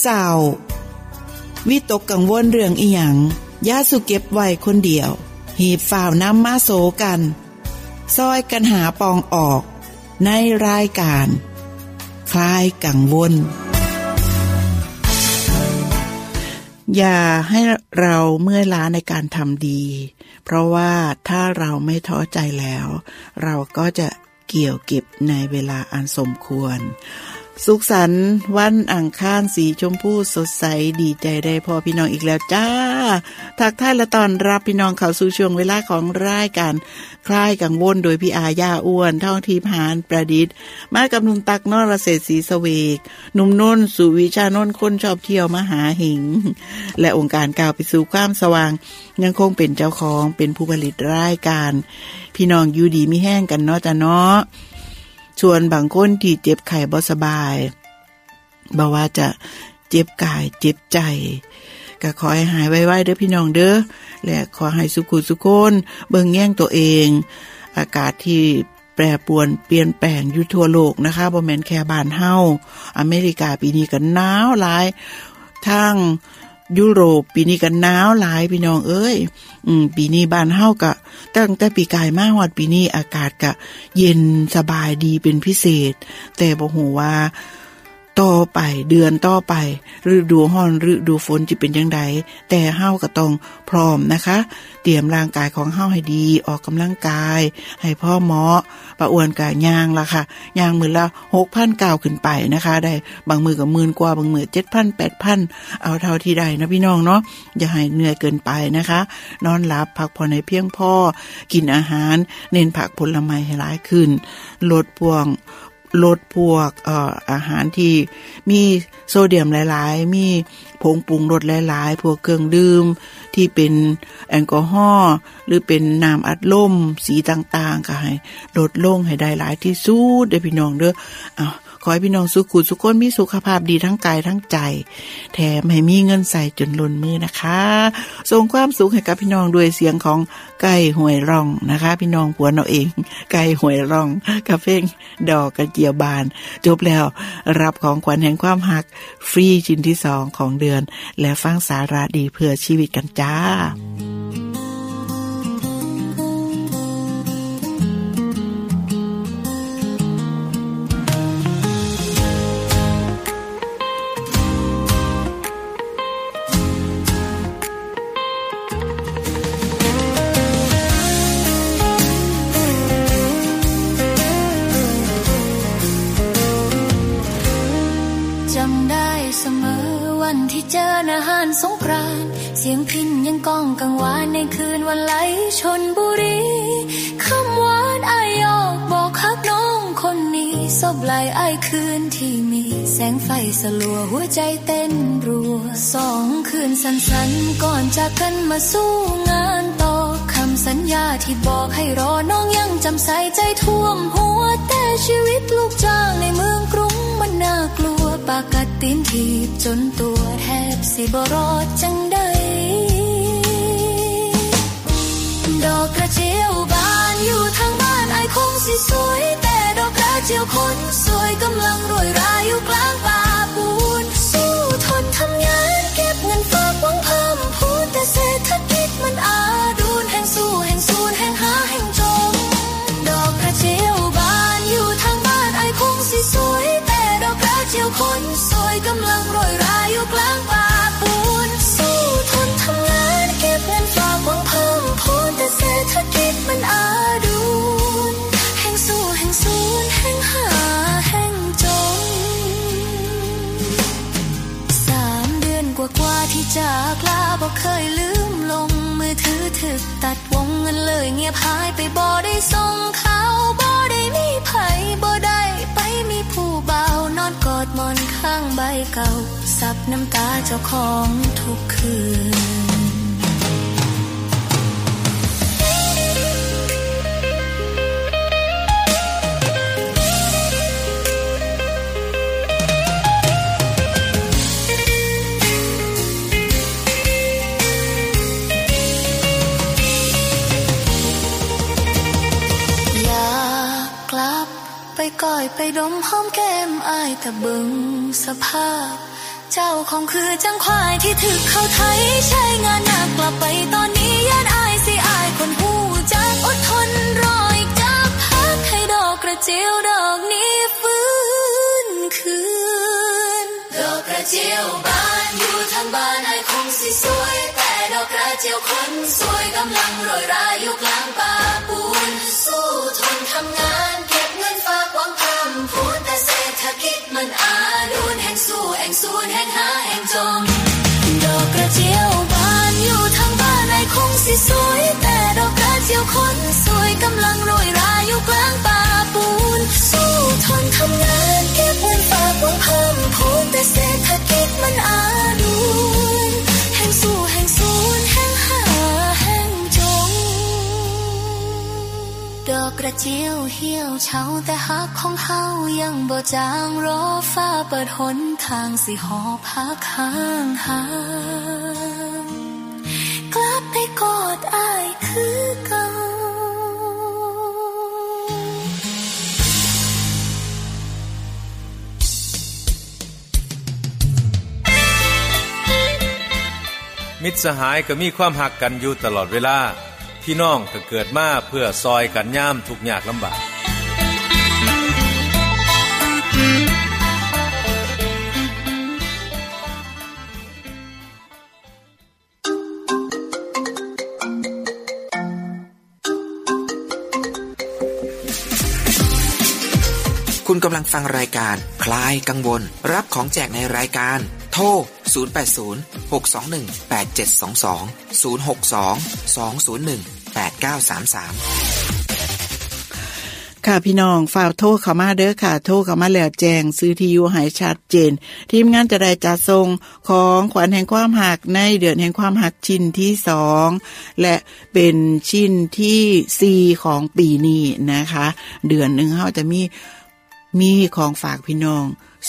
เศร้าวิตกกังวลเรื่องอิหยังอย่าสุเก็บไว้คนเดียวหีบฝ่าวนำมาโสกันซอยกันหาปองออกในรายการคลายกังวลอย่าให้เราเมื่อยล้าในการทำดีเพราะว่าถ้าเราไม่ท้อใจแล้วเราก็จะเกี่ยวเก็บในเวลาอันสมควรสุขสันต์วันอังคารสีชมพูสดใสดีใจได้พอพี่น้องอีกแล้วจ้าทักทายและต้อนรับพี่น้องเข้าสู่ช่วงเวลาของรายการคลายกังวลโดยพี่อาญาอ้วนท่องทีพานประดิษฐ์มากับหนุ่มตักนรเศรษฐศรีเสวกหนุ่มน้นสุวิชานนท์คนชอบเที่ยวมหาหิงและองค์การก้าวไปสู่ความสว่างยังคงเป็นเจ้าของเป็นผู้ผลิตรายการพี่น้องอยู่ดีมีแห้งกันเนาะจ้ะเนาะส่วนบางคนที่เจ็บไข้บ่สบายบ่ว่าจะเจ็บกายเจ็บใจก็ขอให้หายไวๆเด้อพี่น้องเด้อและขอให้สุขุสุขคนเบิ่งแย่งตัวเองอากาศที่แปรปรวนเปลี่ยนแปลงอยู่ทั่วโลกนะคะบ่แม่นแค่บ้านเฮาอเมริกาปีนี้ก็หนาวหลายทางยุโรปปีนี้ก็หนาวหลายพี่น้องเอ้ยปีนี้บ้านเฮาก็ตั้งแต่ปีกายมาฮอดปีนี้อากาศก็เย็นสบายดีเป็นพิเศษแต่บ่ฮู้ว่าต่อไปเดือนต่อไปฤดูร้อนฤดูฝนจะเป็นจังไดแต่เฮาก็ต้องพร้อมนะคะเตรียมร่างกายของเฮาให้ดีออกกำลังกายให้พอเหมาะป้าอ้วนก็ย่างล่ะค่ะย่างมื้อละ 6,000 ก้าวขึ้นไปนะคะได้บางมื้อก็หมื่นกว่าบางมื้อ 7,000 8,000 เอาเท่าที่ได้นะพี่น้องเนาะอย่าให้เหนื่อยเกินไปนะคะนอนหลับพักผ่อนให้เพียงพอกินอาหารเน้นผักผลไม้ให้หลายขึ้นลดพวกอาหารที่มีโซเดียมหลายๆมีผงปรุงรสหลายๆพวกเครื่องดื่มที่เป็นแอลกอฮอล์หรือเป็นน้ำอัดลมสีต่างๆก็ให้ลดลงให้ได้หลายที่สุดเด้อพี่น้องเด้อขอให้พี่น้องสุขสุขคนมีสุขภาพดีทั้งกายทั้งใจแถมให้มีเงินใส่จนล้นมือนะคะส่งความสุขให้กับพี่น้องด้วยเสียงของไก่หวยร่องนะคะพี่น้องผัวเราเองไก่หวยร่องกับเพลงดอกกระเจียวบานจบแล้วรับของขวัญแห่งความหักฟรีชิ้นที่2ของเดือนและฟังสาระดีเพื่อชีวิตกันจ้าที่เจอหน้าหาดสงกรานต์เสียงพิณยังก้องกังวานในคืนวันไหลชลบุรีคำหวานอ้ายยอกบอกฮักน้องคนนี้ซบไหลอ้ายคืนที่มีแสงไฟสลัวหัวใจเต้นรัว2 คืนสั้นๆก่อนจากกันมาสู้งานต่อคำสัญญาที่บอกให้รอน้องยังจำใส่ใจท่วมหัวแต่ชีวิตลูกจ้างในเมืองกรุงมันน่ากลัวปากกัดตีนถีบจนตัวแทบสิบ่รอดจังใดดอกกระเจียวบานอยู่ทางบ้านอ้ายคงสิสวยแต่ดอกกระเจียวคนสวยกำลังโรยราอยู่กลางป่าปูนสู้ทนทำงานเก็บเงินฝากหวังเพิ่มพูนแต่เศรษฐกิจมันอาดูนแห่งสู้แห่งสูญแห่งหาแห่งจมดอกกระเจียวบานอยู่ทางบ้านอ้ายคงสิสวยแต่ดอกกระเจียวคนสวยกำลังโรยราอยู่กลางป่าปูนสู้ทนทำงานเก็บเงินฝากหวังเพิ่มพูนแต่เศรษฐกิจมันอาดูนแห่งสู้แห่งสูญแห่งหาแห่งจม3 เดือนกว่าที่จากลาบ่เคยลืมลงมือถือถึกตัดวงเงินเลยเงียบหายไปบ่ได้ส่งข่าวบ่ได้มีไผบ่ได้ไปมีผู้บ่าวนอนกอดหมอนข้างใบเก่าซับน้ำตาเจ้าของทุกคืนไปก้อยไปดมหอมแก้มอ้ายแต่เบิ่งสภาพเจ้าของคือจังควายที่ถึกเข้าไทยใช้งานหนักกลับไปตอนนี้ย่านอายสิอายคนหูจักอดทนรออีกจักพักให้ดอกกระเจียวดอกนี้ฟื้นคืนดอกกระเจียวบานอยู่ทางบ้านอายคงสิสวยแต่ดอกกระเจียวคนสวยกำลังโรยราอยู่กลางป่าปูนสู้ทนทำงานเก็บเงินฝากหวังคำพูดแต่เศรษฐกิจมันอาดูนแห่งสู้แห่งสูญแห่งหาแห่งจมดอกกระเจียวบานอยู่ทางบ้านอายคงสิสวยแต่ดอกกระเจียวคนสวยกำลังโรยราอยู่กลางป่าปูนสู้ทนทำงานเก็บเงินฝากหวังคำพูดแต่เศรษฐกิจมันอาดูนแห่งสู้แห่งสูญแห่งหาแห่งจมดอกกระเจียวเหี่ยวเฉาแต่ฮักของเฮายังบ่จางรอฟ้าเปิดหนทางสิหอบพักห่างหากลับไปกอดอ้ายคือเก่ามิตรสหายก็มีความหักกันอยู่ตลอดเวลาพี่น้องก็เกิดมาเพื่อซอยกันยามทุกข์ยากลำบากคุณกำลังฟังรายการคลายกังวลรับของแจกในรายการโทร 080-621-8722 ค่ะพี่น้องฝากโทรเข้ามาเด้อค่ะโทรเข้ามาแล้วแจ้งซื้อที่อยู่ให้ชัดเจนทีมงานจะได้จัดส่งของขวัญแห่งความหักในเดือนแห่งความหักชิ้นที่2และเป็นชิ้นที่4ของปีนี้นะคะเดือนนึงเฮาจะมีของฝากพี่น้อง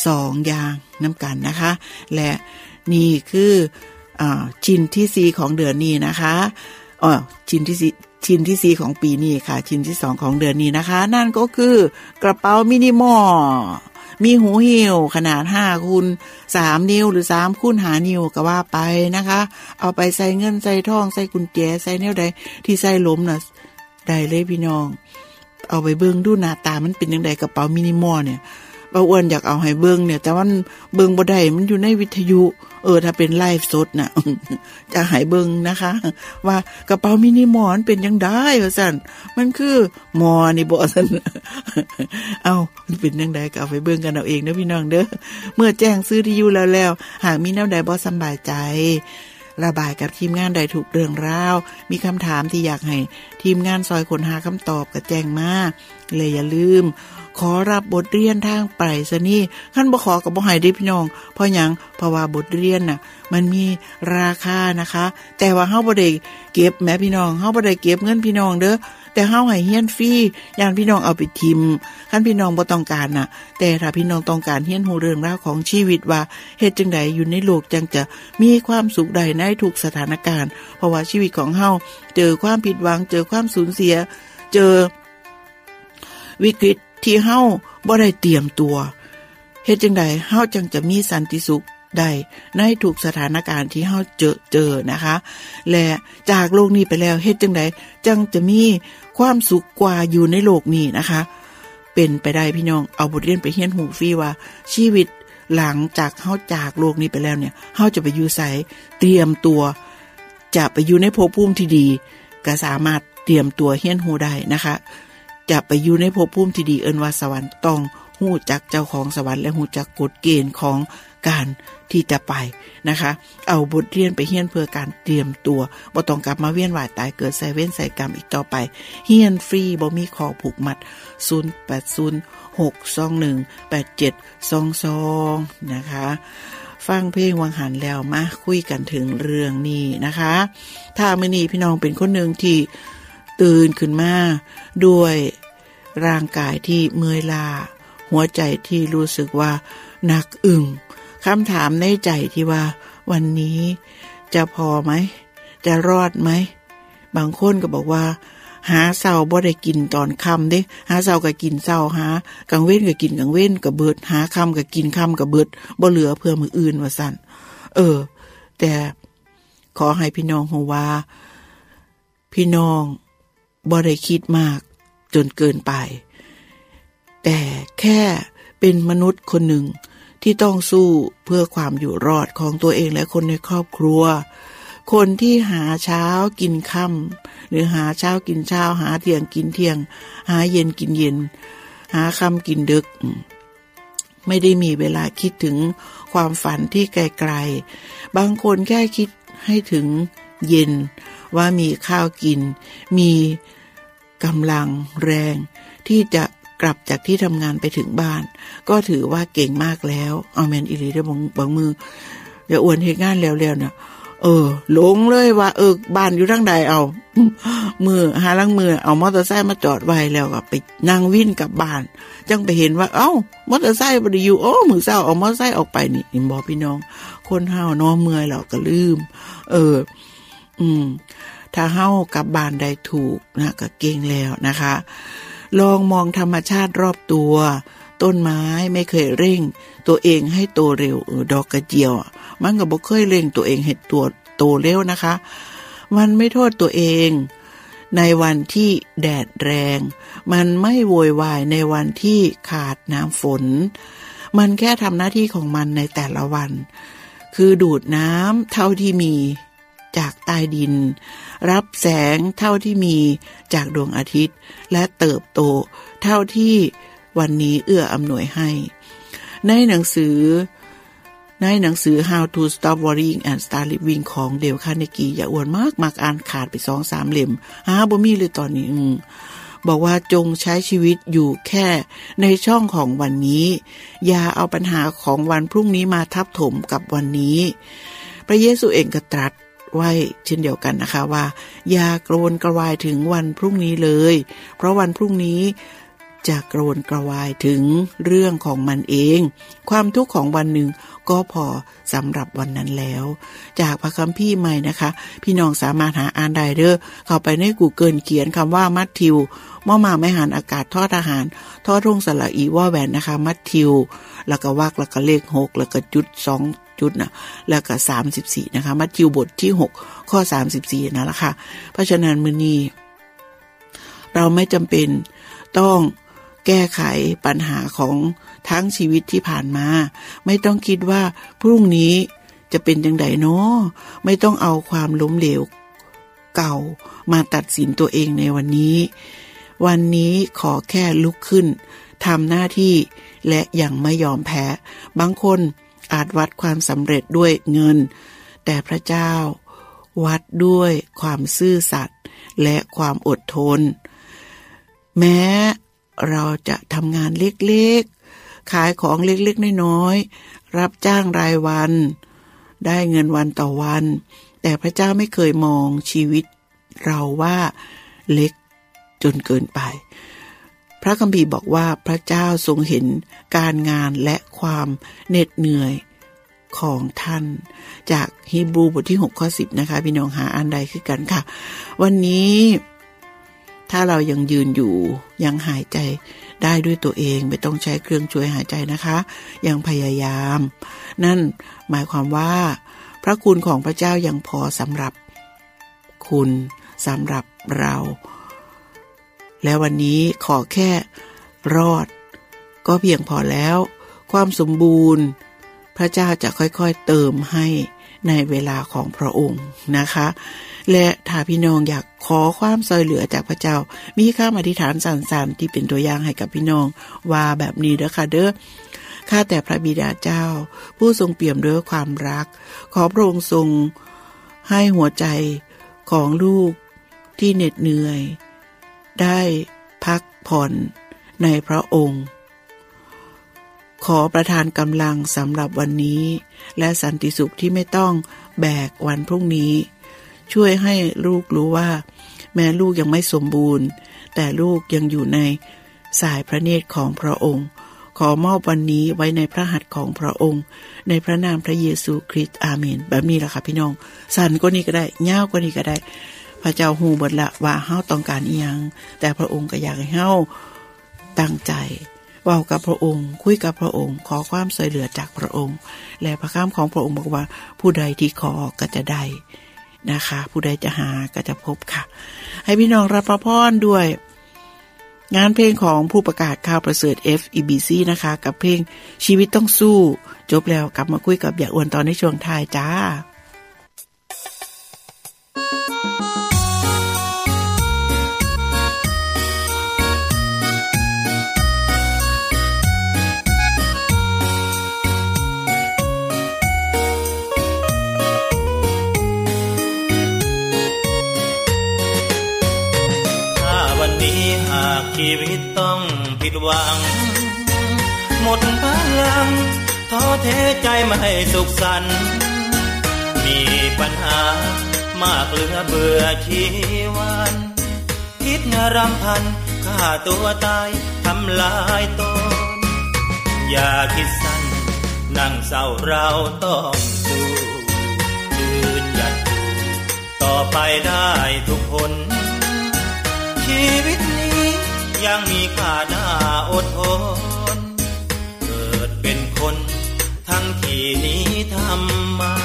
2อย่างนำกันนะคะและนี่คือชิ้นที่4ของเดือนนี้นะคะชิ้นที่4ของปีนี้ค่ะชิ้นที่2ของเดือนนี้นะคะนั่นก็คือกระเป๋ามินิมอลมีหูหิ้วขนาด5คูณ3นิ้วหรือ3คูณ5นิ้วก็ว่าไปนะคะเอาไปใส่เงินใส่ทองใส่กุญแจใส่แนวใดที่ใส่ล้มน่ะได้เลยพี่น้องเอาไปเบิ่งดูหน้าตามันเป็นจังได๋กระเป๋ามินิมอลเนี่ยป้าอ้วนอยากเอาให้เบิ่งเนี่ยแต่ว่าเบิ่งบ่ได้มันอยู่ในวิทยุถ้าเป็นไลฟ์สดน่ะ จะให้เบิ่งนะคะว่ากระเป๋ามินิมอลเป็นจังได๋ว่าซั่นมันคือหมอนี่บ่ซั่น มันเป็นจังได๋ก็เอาไปเบิ่งกันเอาเองเด้อพี่น้องเด้อเมื่อแจ้งซื้อที่อยู่แล้วหากมีแนวใดบ่สำบายใจระบายกับทีมงานได้ทุกเรื่องราวมีคำถามที่อยากให้ทีมงานซอยค้นหาคำตอบก็แจ้งมาเลยอย่าลืมขอรับบทเรียนทางไปรษณีย์คันบ่ขอก็บ่ให้เด้พี่น้องเพราะหยังเพราะว่าบทเรียนน่ะมันมีราคานะคะแต่ว่าเฮาบ่ได้เก็บแม่พี่น้องเฮาบ่ได้เก็บเงินพี่น้องเด้อแต่เฮาให้เรียนฟรีอย่างพี่น้องเอาไปทิมคันพี่น้องบ่ต้องการน่ะแต่ถ้าพี่น้องต้องการเรียนรู้เรื่องราวของชีวิตว่าเฮ็ดจังไดอยู่ในโลกจังจะมีความสุขได้ในทุกสถานการณ์เพราะว่าชีวิตของเฮาเจอความผิดหวังเจอความสูญเสียเจอวิกฤตที่เฮาบ่ได้เตรียมตัวเฮ็ดจังไดเฮาจังจะมีสันติสุขได้ในทุกสถานการณ์ที่เฮาเจอนะคะและจากโลกนี้ไปแล้วเฮ็ดจังไดจังจะมีความสุขกว่าอยู่ในโลกนี้นะคะเป็นไปได้พี่น้องเอาบทเรียนไปเรียนรู้ฟรีว่าชีวิตหลังจากเฮาจากโลกนี้ไปแล้วเนี่ยเฮาจะไปอยู่ไสเตรียมตัวจะไปอยู่ในภพภูมิที่ดีก็สามารถเตรียมตัวเรียนรู้ได้นะคะจะไปอยู่ในภพภูมิที่ดีเอิ้นว่าสวรรค์ต้องฮู้จักเจ้าของสวรรค์และฮู้จักกฎเกณฑ์ของการที่จะไปนะคะเอาบทเรียนไปเรียนเพื่อการเตรียมตัวบ่ต้องกลับมาเวียนว่ายตายเกิดใส่เวรใส่กรรมอีกต่อไปเรียนฟรีบ่มีข้อผูกมัด0806218722นะคะฟังเพลงวังหันแล้วมาคุยกันถึงเรื่องนี้นะคะถ้ามื้อนี้พี่น้องเป็นคนนึงที่ตื่นขึ้นมาด้วยร่างกายที่เมื่อยล้าหัวใจที่รู้สึกว่าหนักอึ้งคำถามในใจที่ว่าวันนี้จะพอไหมจะรอดไหมบางคนก็บอกว่าหาเช้าบ่ได้กินตอนค่ำเด้หาเช้าก็กินเช้าหากลางเว้นก็กินกลางเว้นก็เบิดหาค่ำก็กินค่ำก็เบิดบ่เหลือเพื่อมื้ออื่นว่าซั่นแต่ขอให้พี่น้องฮู้ว่าพี่น้องบ่ได้คิดมากจนเกินไปแต่แค่เป็นมนุษย์คนหนึ่งที่ต้องสู้เพื่อความอยู่รอดของตัวเองและคนในครอบครัวคนที่หาเช้ากินค่ำหรือหาเช้ากินเช้าหาเที่ยงกินเที่ยงหาเย็นกินเย็นหาค่ำกินดึกไม่ได้มีเวลาคิดถึงความฝันที่ไกลๆบางคนแค่คิดให้ถึงเย็นว่ามีข้าวกินมีกำลังแรงที่จะกลับจากที่ทำงานไปถึงบ้านก็ถือว่าเก่งมากแล้วเอาแม่นอีหลีเด้อบางมืออย่าอวนเฮ็ดงานแล้วๆน่ะหลงเลยว่าบ้านอยู่ทางใดเอามือหาลังมือเอามอเตอร์ไซค์มาจอดไว้แล้วก็ไปนั่งวิ่งกลับบ้านจังไปเห็นว่ามอเตอร์ไซค์บ่ได้อยู่มื้อเช้าเอามอเตอร์ไซค์ออกไปนี่บ่พี่น้องคนเฮาเนาะเมื่อยแล้วก็ลืมถ้าเฮากลับบ้านได้ถูกนะก็เก่งแล้วนะคะลองมองธรรมชาติรอบตัวต้นไม้ไม่เคยเร่งตัวเองให้โตเร็วดอกกระเจียวมันก็บ่เคยเร่งตัวเองให้ตัวโตเร็วนะคะมันไม่โทษตัวเองในวันที่แดดแรงมันไม่โวยวายในวันที่ขาดน้ำฝนมันแค่ทำหน้าที่ของมันในแต่ละวันคือดูดน้ำเท่าที่มีจากใต้ดินรับแสงเท่าที่มีจากดวงอาทิตย์และเติบโตเท่าที่วันนี้เอื้ออำนวยให้ในหนังสือ How to Stop Worrying and Start Living ของเดลคาร์เนกีอย่าอวนมากอ่านขาดไป 2-3 เล่มบ่มีเลยตอนนี้บอกว่าจงใช้ชีวิตอยู่แค่ในช่องของวันนี้อย่าเอาปัญหาของวันพรุ่งนี้มาทับถมกับวันนี้พระเยซูเองก็ตรัสไว้เช่นเดียวกันนะคะว่าอย่ากระวนกระวายถึงวันพรุ่งนี้เลยเพราะวันพรุ่งนี้จะกระวนกระวายถึงเรื่องของมันเองความทุกข์ของวันหนึ่งก็พอสำหรับวันนั้นแล้วจากพระคัมภีร์ใหม่นะคะพี่น้องสามารถหาอ่านได้เด้อเข้าไปใน Google เขียนคำว่ามัทธิวมอม้าไม้หันอากาศทอทหารทอทุ่งสระอีว่าแหวนนะคะมัทธิวแล้วก็วรรคแล้วก็เลข6แล้วก็จุด2จุดนะแล้วก็34นะคะมัทธิวบทที่6ข้อ34นั่นแหละค่ะเพราะฉะนั้นมื้อนี้เราไม่จำเป็นต้องแก้ไขปัญหาของทั้งชีวิตที่ผ่านมาไม่ต้องคิดว่าพรุ่งนี้จะเป็นจังไดเนาะไม่ต้องเอาความล้มเหลวเก่ามาตัดสินตัวเองในวันนี้ขอแค่ลุกขึ้นทำหน้าที่และยังไม่ยอมแพ้บางคนอาจวัดความสำเร็จด้วยเงินแต่พระเจ้าวัดด้วยความซื่อสัตย์และความอดทนแม้เราจะทำงานเล็กๆขายของเล็กๆน้อยๆรับจ้างรายวันได้เงินวันต่อวันแต่พระเจ้าไม่เคยมองชีวิตเราว่าเล็กจนเกินไปพระคัมภีร์บอกว่าพระเจ้าทรงเห็นการงานและความเหน็ดเหนื่อยของท่านจากฮีบรูบทที่6ข้อ10นะคะพี่น้องหาอ่านได้คือกันค่ะวันนี้ถ้าเรายังยืนอยู่ยังหายใจได้ด้วยตัวเองไม่ต้องใช้เครื่องช่วยหายใจนะคะยังพยายามนั่นหมายความว่าพระคุณของพระเจ้ายังพอสำหรับคุณสำหรับเราและวันนี้ขอแค่รอดก็เพียงพอแล้วความสมบูรณ์พระเจ้าจะค่อยๆเติมให้ในเวลาของพระองค์นะคะและถ้าพี่น้องอยากขอความช่วยเหลือจากพระเจ้ามีคำอธิษฐานสั้นๆที่เป็นตัวอย่างให้กับพี่น้องว่าแบบนี้เด้อค่ะเด้อข้าแต่พระบิดาเจ้าผู้ทรงเปี่ยมด้วยความรักขอพระองค์ทรงให้หัวใจของลูกที่เหน็ดเหนื่อยได้พักผ่อนในพระองค์ขอประทานกำลังสำหรับวันนี้และสันติสุขที่ไม่ต้องแบกวันพรุ่งนี้ช่วยให้ลูกรู้ว่าแม้ลูกยังไม่สมบูรณ์แต่ลูกยังอยู่ในสายพระเนตรของพระองค์ขอมอบวันนี้ไว้ในพระหัตถ์ของพระองค์ในพระนามพระเยซูคริสต์อาเมนแบบนี้แหละค่ะพี่น้องสั้นกว่านี้ก็ได้ยาวกว่านี้ก็ได้พพระเจ้าฮู้เบิดละว่าเฮาต้องการอีหยังแต่พระองค์ก็อยากให้เฮาตั้งใจเว้ากับพระองค์คุยกับพระองค์ขอความช่วยเหลือจากพระองค์และพระคำของพระองค์บอกว่าผู้ใดที่ขอก็จะได้นะคะผู้ใดจะหาก็จะพบค่ะให้พี่น้องรับพระพรด้วยงานเพลงของผู้ประกาศข่าวประเสริฐ FEBC นะคะกับเพลงชีวิตต้องสู้จบแล้วกลับมาคุยกับยายอ้วนตอนในช่วงท้ายจ้าชีวิตต้องผิดหวังหมดพลังท้อแท้ใจไม่สุขสันต์มีปัญหามากเหลือเบื่อชีวันคิดรำพันฆ่าตัวตายทำลายตนอย่าคิดสั้นนั่งเศร้าเราต้องสู้ยืนหยัดอยู่ต่อไปได้ทุกคนชีวิตยังมีค่าหน้าอดทนเกิดเป็นคนทั้งที่นี้ทำมา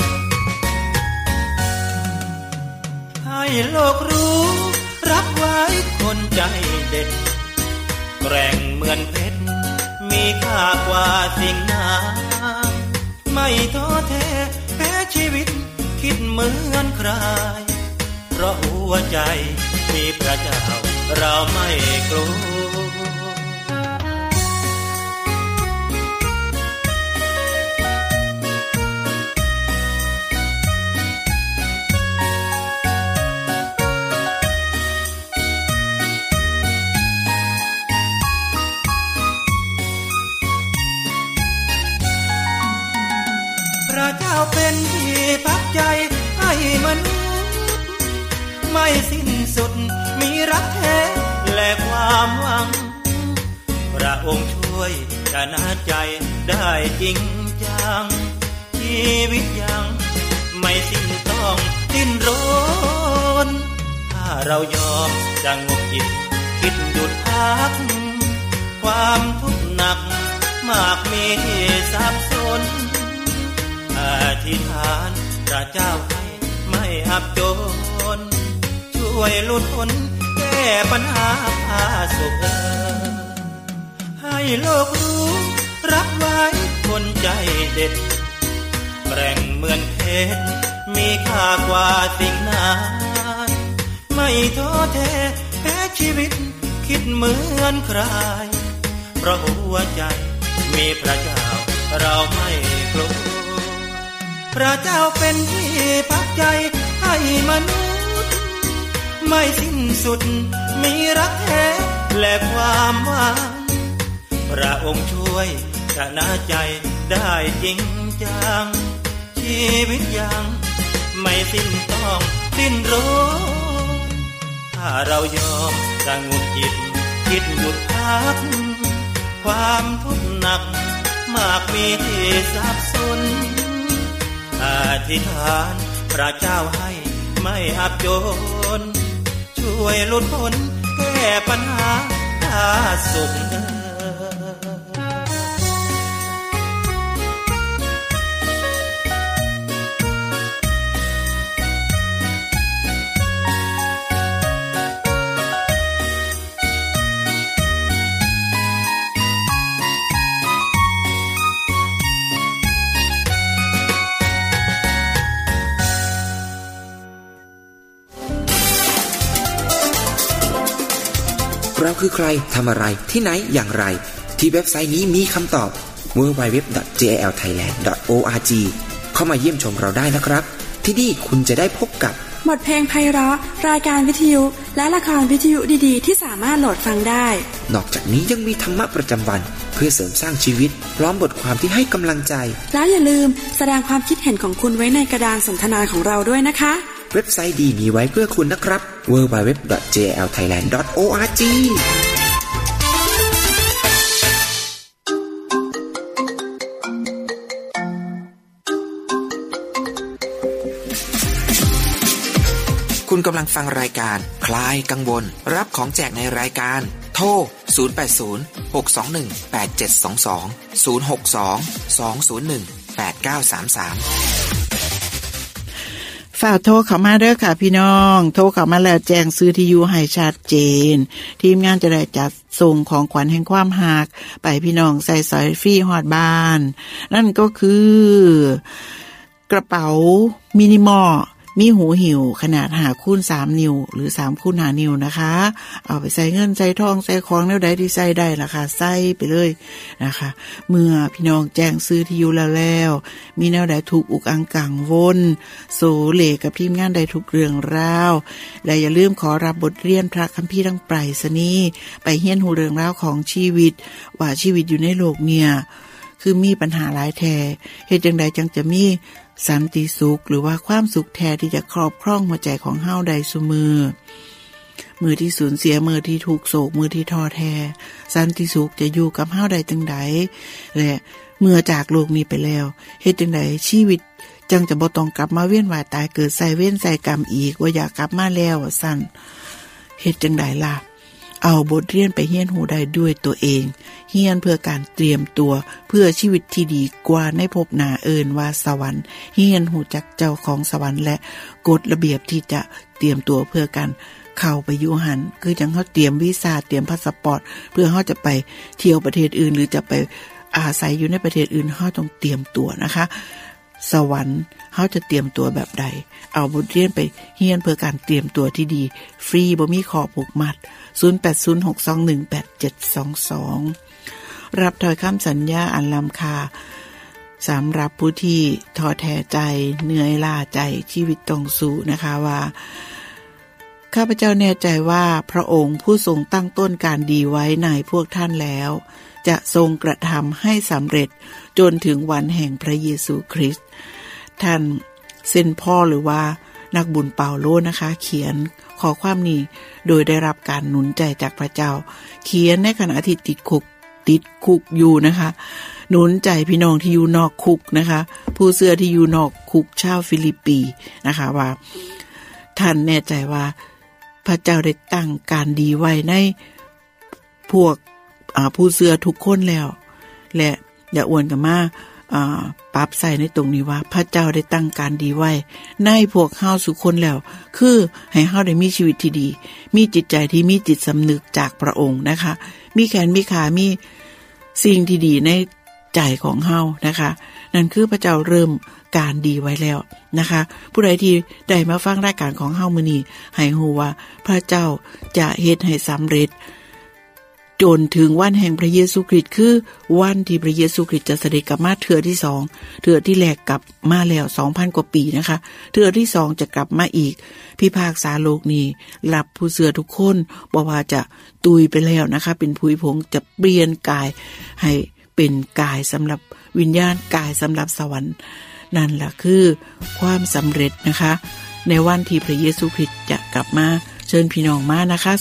ให้โลกรู้รับไว้คนใจเด็ดแกร่งเหมือนเพชรมีค่ากว่าสิ่งนาไม่ท้อแท้แพ้ชีวิตคิดเหมือนใครเพราะหัวใจมีพระเจ้าเราไม่กลัวพระเจ้าเป็นที่พักใจให้มนุษย์ไม่สิ้นสุดมีรักแท้และความหวังพระองค์ช่วยชนะใจได้จริงจังชีวิตยังไม่สิ้นต้องดิ้นรนถ้าเรายอมสงบจิตคิดหยุดพักความทุกข์หนักมากมีที่สับสนอธิษฐานพระเจ้าให้ไม่อับจนช่วยหลุดพ้นแก้ปัญหาพาสุขให้โลกรู้รับไว้คนใจเด็ดแกร่งเหมือนเพชรมีค่ากว่าสิ่งนั้นไม่ท้อแท้แพ้ชีวิตคิดเหมือนใครเพราะหัวใจมีพระเจ้าเราไม่กลัวพระเจ้าเป็นที่พักใจให้มนุษย์ไม่สิ้นสุดมีรักแท้และความหวังพระองค์ช่วยชนะใจได้จริงจังชีวิตยังไม่สิ้นต้องดิ้นรนถ้าเรายอมสงบจิตคิดหยุดพักความทุกข์หนักมากมีที่สับสนอธิษฐานพระเจ้าให้ไม่อับจนช่วยหลุดพ้นแก้ปัญหาพาสุขเราคือใครทำอะไรที่ไหนอย่างไรที่เว็บไซต์นี้มีคำตอบ www.jlthailand.org เข้ามาเยี่ยมชมเราได้นะครับที่นี่คุณจะได้พบกับบทเพลงไพเราะรายการวิทยุและละครวิทยุดีๆที่สามารถโหลดฟังได้นอกจากนี้ยังมีธรรมะประจำวันเพื่อเสริมสร้างชีวิตพร้อมบทความที่ให้กำลังใจแล้วอย่าลืมแสดงความคิดเห็นของคุณไว้ในกระดานสนทนาของเราด้วยนะคะเว็บไซต์ดีมีไว้เพื่อคุณนะครับ www.jlthailand.org คคุณกำลังฟังรายการคลายกังวลรับของแจกในรายการโทร0806218722 062-201-8933 ฝากโทรเข้ามาเด้อค่ะพี่น้องโทรเข้ามาแล้วแจ้งซื้อที่อยู่ให้ชัดเจนทีมงานจะได้จัดส่งของขวัญแห่งความหักไปพี่น้องใส่สอยฟรีฮอดบ้านนั่นก็คือกระเป๋ามินิมอลมีหูหิวขนาด5x3 นิ้วหรือ3x5 นิ้วนะคะเอาไปใส่เงินใส่ทองใส่ของแนวใดที่ใส่ได้ล่ะค่ะใส่ไปเลยนะคะเมื่อพี่น้องแจ้งซื้อที่อยู่แล้วมีแนวใดถูกอุกอังกังวนโสเลกับทีมงานได้ทุกเรื่องราวและอย่าลืมขอรับบทเรียนพระคัมภีร์ทางไปรษณีย์ไปเรียนรู้เรื่องราวของชีวิตว่าชีวิตอยู่ในโลกเนี่ยคือมีปัญหาหลายแท้เฮ็ดจังใดจังจะมีสันติสุขหรือว่าความสุขแท้ที่จะครอบครองหัวใจของเฮาได้ซุมือที่สูญเสียมือที่ถูกโศกมือที่ท้อแท้สันติสุขจะอยู่กับเฮาได้จังใดและเมื่อจากโลกนี้ไปแล้วเฮ็ดจังใดชีวิตจังจะบ่ต้องกลับมาเวียนว่ายตายเกิดใส่เวรใส่กรรมอีกว่าอยากกลับมาแล้วสั่นเฮ็ดจังใดล่ะเอาบทเรียนไปเรียนรู้ได้ด้วยตัวเองเรียนเพื่อการเตรียมตัวเพื่อชีวิตที่ดีกว่าในภพหน้าเอิ้นว่าสวรรค์เรียนรู้จักเจ้าของสวรรค์และกฎระเบียบที่จะเตรียมตัวเพื่อการเข้าไปอยู่หันคือจังเฮาเตรียมวีซ่าเตรียมพาสปอร์ตเพื่อเฮาจะไปเที่ยวประเทศอื่นหรือจะไปอาศัยอยู่ในประเทศอื่นเฮาต้องเตรียมตัวนะคะสวรรค์เฮาจะเตรียมตัวแบบใดเอาบทเรียนไปเรียนเพื่อการเตรียมตัวที่ดีฟรีบ่มีข้อผูกมัด0806218722รับถอยคำสัญญาอันล้ำค่าสำหรับผู้ที่ท้อแท้ใจเหนื่อยล้าใจชีวิตต้องสู้นะคะว่าข้าพเจ้าแน่ใจว่าพระองค์ผู้ทรงตั้งต้นการดีไว้ในพวกท่านแล้วจะทรงกระทำให้สำเร็จจนถึงวันแห่งพระเยซูคริสต์ท่านเซนต์พอลหรือว่านักบุญเปาโลนะคะเขียนขอความนี้โดยได้รับการหนุนใจจากพระเจ้าเขียนในขณะที่ติดคุกอยู่นะคะหนุนใจพี่น้องที่อยู่นอกคุกนะคะผู้เชื่อที่อยู่นอกคุกชาวฟิลิปปีนะคะว่าท่านแน่ใจว่าพระเจ้าได้ตั้งการดีไว้ในพวกผู้เชื่อทุกคนแล้วและอย่าอวนกันมาปรับใส่ในตรงนี้ว่าพระเจ้าได้ตั้งการดีไว้ในพวกเฮาทุกคนแล้วคือให้เฮาได้มีชีวิตที่ดีมีจิตใจที่มีจิตสำนึกจากพระองค์นะคะมีแขนมีขามีสิ่งที่ดีในใจของเฮานะคะนั่นคือพระเจ้าเริ่มการดีไว้แล้วนะคะผู้ใดที่ได้มาฟังรายการของเฮามื้อนี้ให้ฮู้ว่าพระเจ้าจะเฮ็ดให้สำเร็จจนถึงวันแห่งพระเยซูคริสต์คือวันที่พระเยซูคริสต์จะเสด็จกลับมาเทื่อที่2เทื่อที่แรกกลับมาแล้ว 2,000 กว่าปีนะคะเทื่อที่2จะกลับมาอีกพิพากษาโลกนี้รับผู้เชื่อทุกคนบ่ว่าจะตุยไปแล้วนะคะเป็นผุยผงจะเปลี่ยนกายให้เป็นกายสำหรับวิญญาณกายสำหรับสวรรค์นั่นล่ะคือความสำเร็จนะคะในวันที่พระเยซูคริสต์จะกลับมาเชิญพี่น้องมานะคะ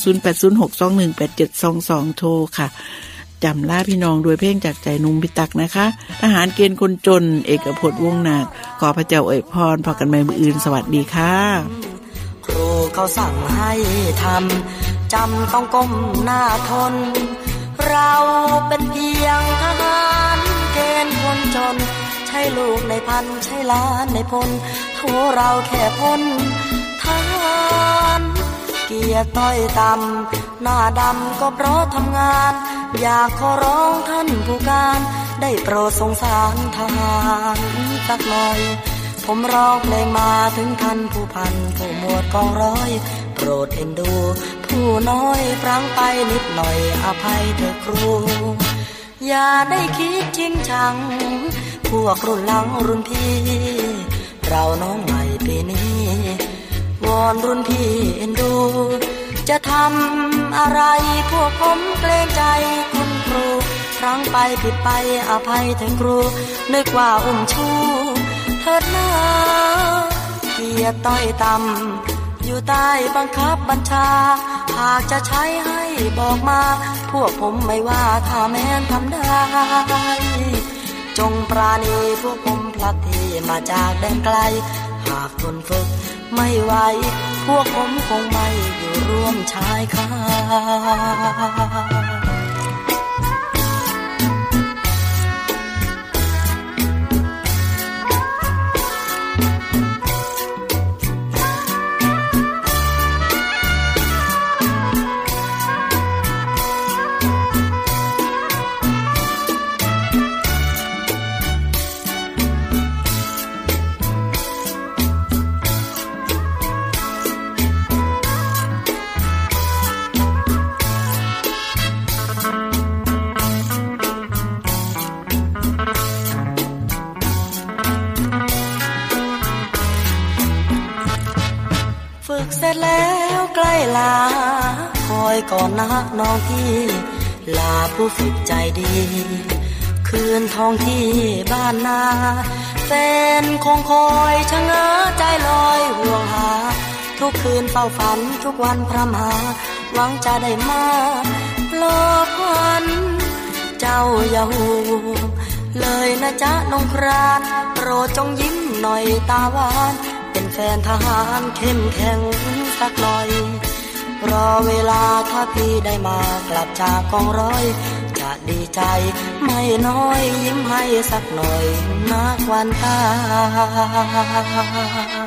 0806218722โทรค่ะจำลาพี่น้องด้วยเพลงจากใจนุ่มพิตักนะคะทหารเกณฑ์คนจนเอกพจน์วงศ์นาคขอพระเจ้าอวยพรพบกันใหม่มื้ออื่นสวัสดีค่ะครูเขาสั่งให้ทำจำต้องก้มหน้าทนเราเป็นเพียงทหารเกณฑ์คนจนใช่ลูกในพันใช่ล้านในพลโทเราแค่พ้นทหารเกียรติต้อยต่ำหน้าดำก็เพราะทำงานอยากขอร้องท่านผู้การได้โปรดสงสารทหารสักหน่อยผมร้องเพลงมาถึงท่านผู้พันผู้หมวดกองร้อยโปรดเอ็นดูผู้น้อยพลั้งไปนิดหน่อยอภัยเถิดครูอย่าได้คิดจริงจังพวกรุ่นหลังรุ่นพี่เราน้องใหม่ปีนี้วอนรุ่นพี่เอ็นดูจะทำอะไรพวกผมเกรงใจคุณครูครั้งไปผิดไปอภัยเถิดครูนึกว่าอุ้มชูเถิดหน้าเกียรติต้อยต่ำอยู่ใต้บังคับบัญชาหากจะใช้ให้บอกมาพวกผมไม่ว่าถ้าแม้นทำได้จงปราณีพวกผมพลัดที่มาจากแดนไกลหากทนฝึกไม่ไหวพวกผมคงไม่อยู่ร่วมชายคาเสร็จแล้วใกล้ลาคอยก่อนนะน้องพี่ลาผู้ฝึกใจดีคืนทองที่บ้านนาแฟนคงคอยชะเง้อใจลอยห่วงหาทุกคืนเฝ้าฝันทุกวันพร่ำหาหวังจะได้มาหลอกวันเจ้าอย่าห่วงเลยนะจ๊ะน้องครานโปรดจงยิ้มหน่อยตาหวานเป็นแฟนทหารเข้มแข็งสักหน่อยรอเวลาถ้าพี่ได้มากลับจากกองร้อยจะดีใจไม่น้อยยิ้มให้สักหน่อยนักวันตา